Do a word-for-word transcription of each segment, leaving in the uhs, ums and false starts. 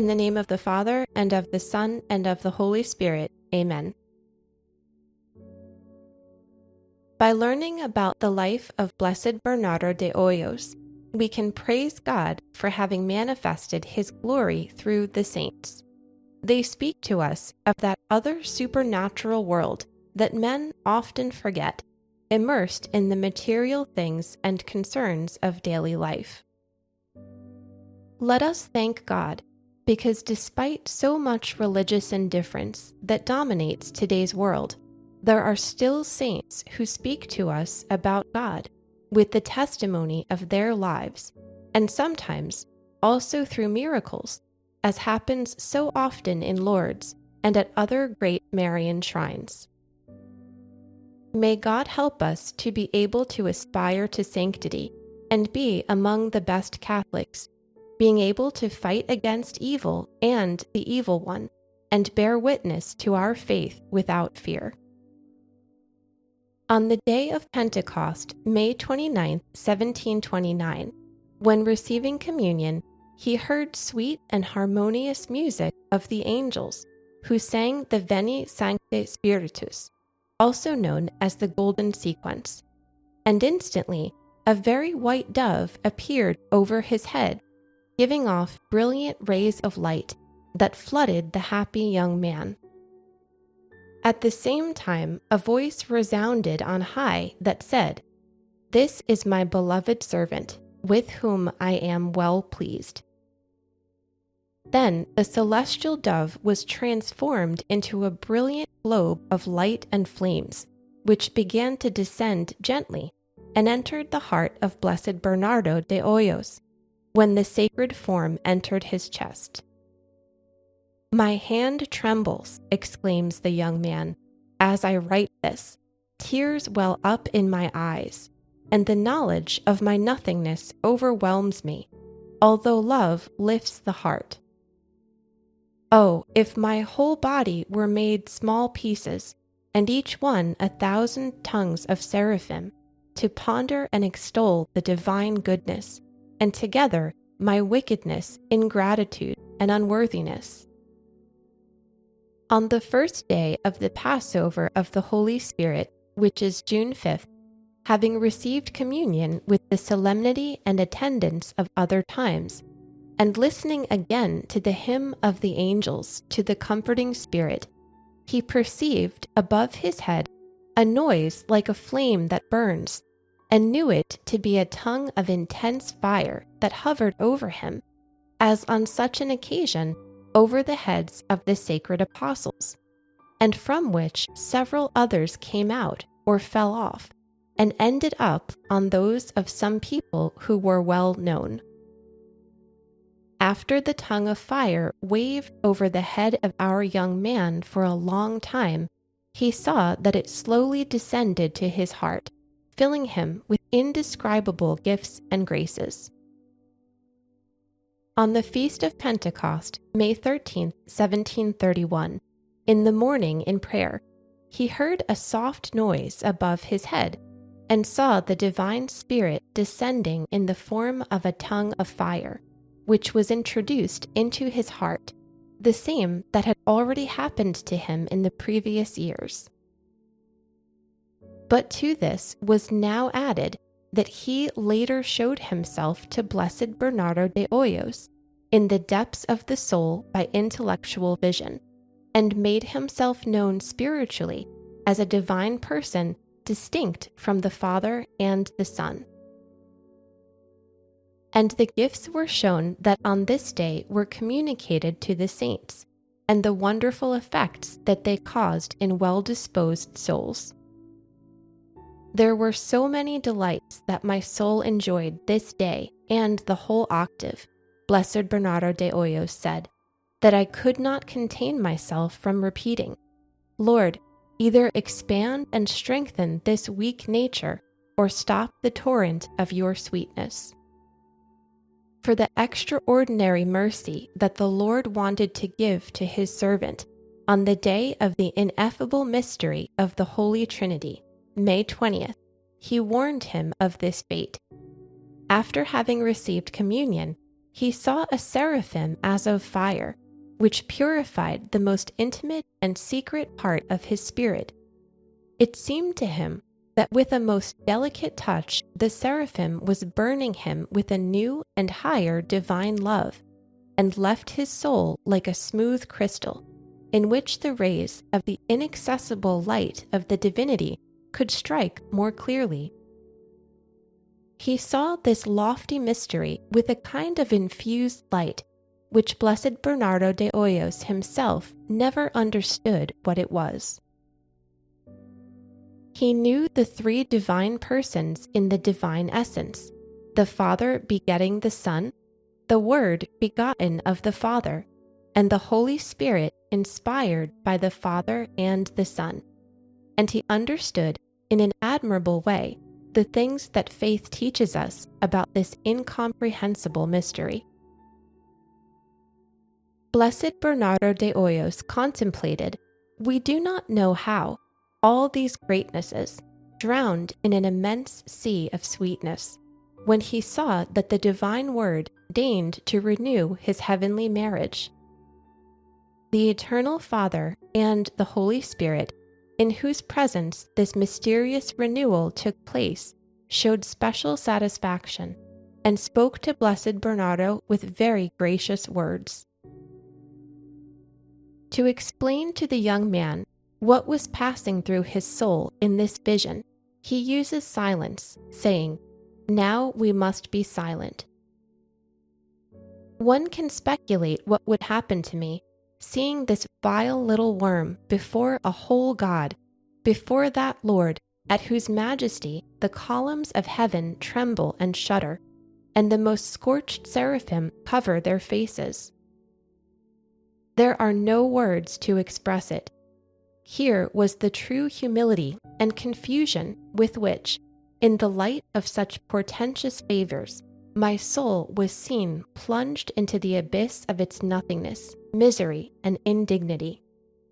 In the name of the Father, and of the Son, and of the Holy Spirit. Amen. By learning about the life of Blessed Bernardo de Hoyos, we can praise God for having manifested His glory through the saints. They speak to us of that other supernatural world that men often forget, immersed in the material things and concerns of daily life. Let us thank God, because despite so much religious indifference that dominates today's world, there are still saints who speak to us about God with the testimony of their lives, and sometimes also through miracles, as happens so often in Lourdes and at other great Marian shrines. May God help us to be able to aspire to sanctity and be among the best Catholics, being able to fight against evil and the evil one, and bear witness to our faith without fear. On the day of Pentecost, May twenty-ninth, seventeen twenty-nine, when receiving communion, he heard sweet and harmonious music of the angels, who sang the Veni Sancte Spiritus, also known as the Golden Sequence, and instantly a very white dove appeared over his head, giving off brilliant rays of light that flooded the happy young man. At the same time, a voice resounded on high that said, "This is my beloved servant, with whom I am well pleased." Then the celestial dove was transformed into a brilliant globe of light and flames, which began to descend gently and entered the heart of Blessed Bernardo de Hoyos, when the sacred form entered his chest. "My hand trembles," exclaims the young man, "as I write this. Tears well up in my eyes, and the knowledge of my nothingness overwhelms me, although love lifts the heart. Oh, if my whole body were made small pieces, and each one a thousand tongues of seraphim, to ponder and extol the divine goodness, and together my wickedness, ingratitude, and unworthiness." On the first day of the Passover of the Holy Spirit, which is June fifth, having received communion with the solemnity and attendance of other times, and listening again to the hymn of the angels to the comforting Spirit, he perceived above his head a noise like a flame that burns, and knew it to be a tongue of intense fire that hovered over him, as on such an occasion over the heads of the sacred apostles, and from which several others came out or fell off, and ended up on those of some people who were well known. After the tongue of fire waved over the head of our young man for a long time, he saw that it slowly descended to his heart, filling him with indescribable gifts and graces. On the feast of Pentecost, May thirteenth, seventeen thirty-one, in the morning in prayer, he heard a soft noise above his head, and saw the divine Spirit descending in the form of a tongue of fire, which was introduced into his heart, the same that had already happened to him in the previous years. But to this was now added that he later showed himself to Blessed Bernardo de Hoyos in the depths of the soul by intellectual vision, and made himself known spiritually as a divine person distinct from the Father and the Son. And the gifts were shown that on this day were communicated to the saints, and the wonderful effects that they caused in well-disposed souls. There were so many delights that my soul enjoyed this day and the whole octave, Blessed Bernardo de Hoyos said, that I could not contain myself from repeating, "Lord, either expand and strengthen this weak nature, or stop the torrent of your sweetness." For the extraordinary mercy that the Lord wanted to give to his servant on the day of the ineffable mystery of the Holy Trinity, May twentieth, he warned him of this fate. After having received communion, he saw a seraphim as of fire, which purified the most intimate and secret part of his spirit. It seemed to him that with a most delicate touch the seraphim was burning him with a new and higher divine love, and left his soul like a smooth crystal, in which the rays of the inaccessible light of the divinity could strike more clearly. He saw this lofty mystery with a kind of infused light, which Blessed Bernardo de Hoyos himself never understood what it was. He knew the three divine persons in the divine essence, the Father begetting the Son, the Word begotten of the Father, and the Holy Spirit inspired by the Father and the Son. And he understood in an admirable way the things that faith teaches us about this incomprehensible mystery. Blessed Bernardo de Hoyos contemplated, we do not know how, all these greatnesses, drowned in an immense sea of sweetness, when he saw that the divine Word deigned to renew his heavenly marriage. The Eternal Father and the Holy Spirit, in whose presence this mysterious renewal took place, showed special satisfaction, and spoke to Blessed Bernardo with very gracious words. To explain to the young man what was passing through his soul in this vision, he uses silence, saying, "Now we must be silent." One can speculate what would happen to me, seeing this vile little worm before a whole God, before that Lord at whose majesty the columns of heaven tremble and shudder, and the most scorched seraphim cover their faces. There are no words to express it. Here was the true humility and confusion with which, in the light of such portentous favors, my soul was seen plunged into the abyss of its nothingness, misery, and indignity.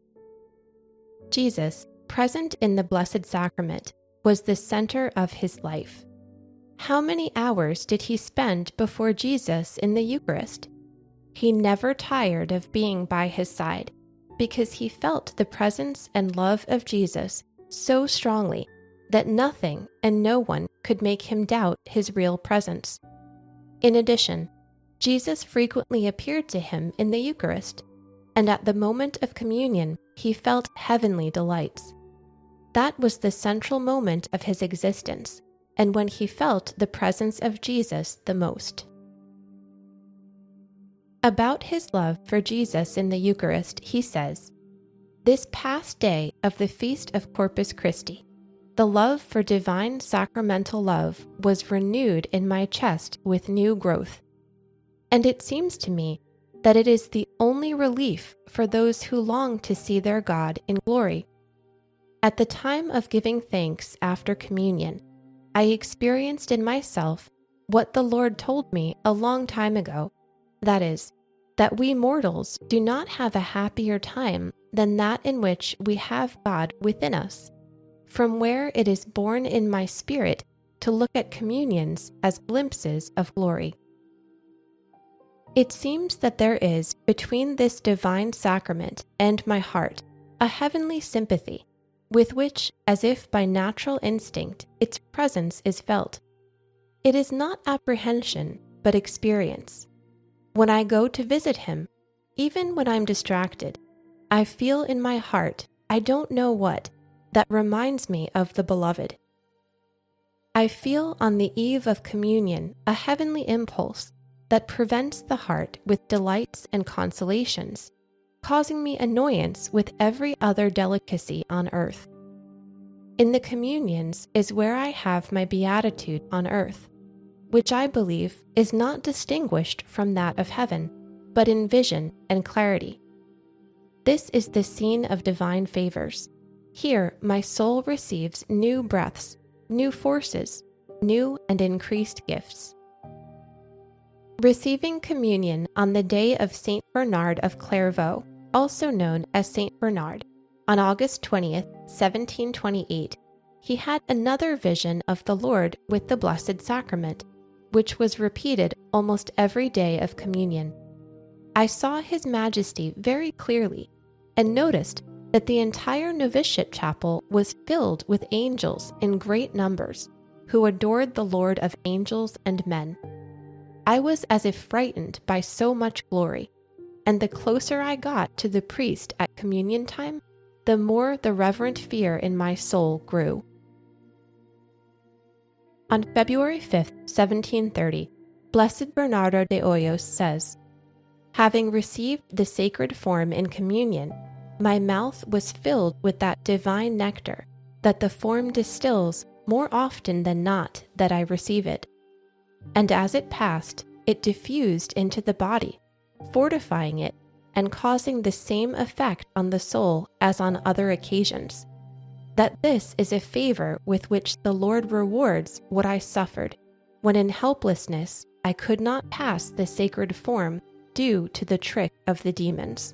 Jesus, present in the Blessed Sacrament, was the center of his life. How many hours did he spend before Jesus in the Eucharist? He never tired of being by his side, because he felt the presence and love of Jesus so strongly that nothing and no one could make him doubt his real presence. In addition, Jesus frequently appeared to him in the Eucharist, and at the moment of communion he felt heavenly delights. That was the central moment of his existence, and when he felt the presence of Jesus the most. About his love for Jesus in the Eucharist, he says, "This past day of the feast of Corpus Christi, the love for divine sacramental love was renewed in my chest with new growth. And it seems to me that it is the only relief for those who long to see their God in glory. At the time of giving thanks after communion, I experienced in myself what the Lord told me a long time ago, that is, that we mortals do not have a happier time than that in which we have God within us, from where it is born in my spirit to look at communions as glimpses of glory. It seems that there is between this divine sacrament and my heart a heavenly sympathy, with which, as if by natural instinct, its presence is felt. It is not apprehension, but experience. When I go to visit him, even when I'm distracted, I feel in my heart, I don't know what, that reminds me of the Beloved. I feel on the eve of communion a heavenly impulse that prevents the heart with delights and consolations, causing me annoyance with every other delicacy on earth. In the communions is where I have my beatitude on earth, which I believe is not distinguished from that of heaven, but in vision and clarity. This is the scene of divine favors. Here my soul receives new breaths, new forces, new and increased gifts. Receiving communion on the day of Saint Bernard of Clairvaux, also known as Saint Bernard, on August twentieth, seventeen twenty-eight, he had another vision of the Lord with the Blessed Sacrament, which was repeated almost every day of communion. I saw His Majesty very clearly and noticed that the entire novitiate chapel was filled with angels in great numbers, who adored the Lord of angels and men. I was as if frightened by so much glory, and the closer I got to the priest at communion time, the more the reverent fear in my soul grew. On February fifth, seventeen thirty, Blessed Bernardo de Hoyos says, "Having received the sacred form in communion, my mouth was filled with that divine nectar that the form distills more often than not that I receive it. And as it passed, it diffused into the body, fortifying it and causing the same effect on the soul as on other occasions, that this is a favor with which the Lord rewards what I suffered, when in helplessness I could not pass the sacred form due to the trick of the demons."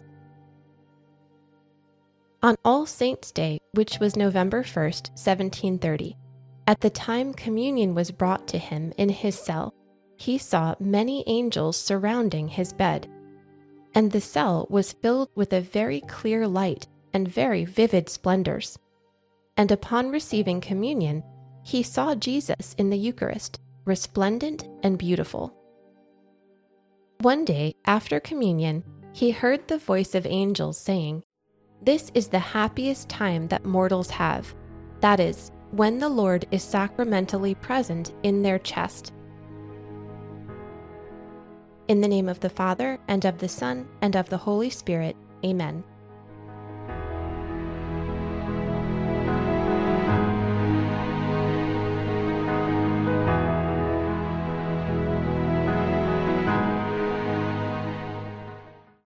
On All Saints' Day, which was November first, seventeen thirty, at the time communion was brought to him in his cell, he saw many angels surrounding his bed, and the cell was filled with a very clear light and very vivid splendors. And upon receiving communion, he saw Jesus in the Eucharist, resplendent and beautiful. One day, after communion, he heard the voice of angels saying, "This is the happiest time that mortals have, that is, when the Lord is sacramentally present in their chest." In the name of the Father, and of the Son, and of the Holy Spirit, Amen.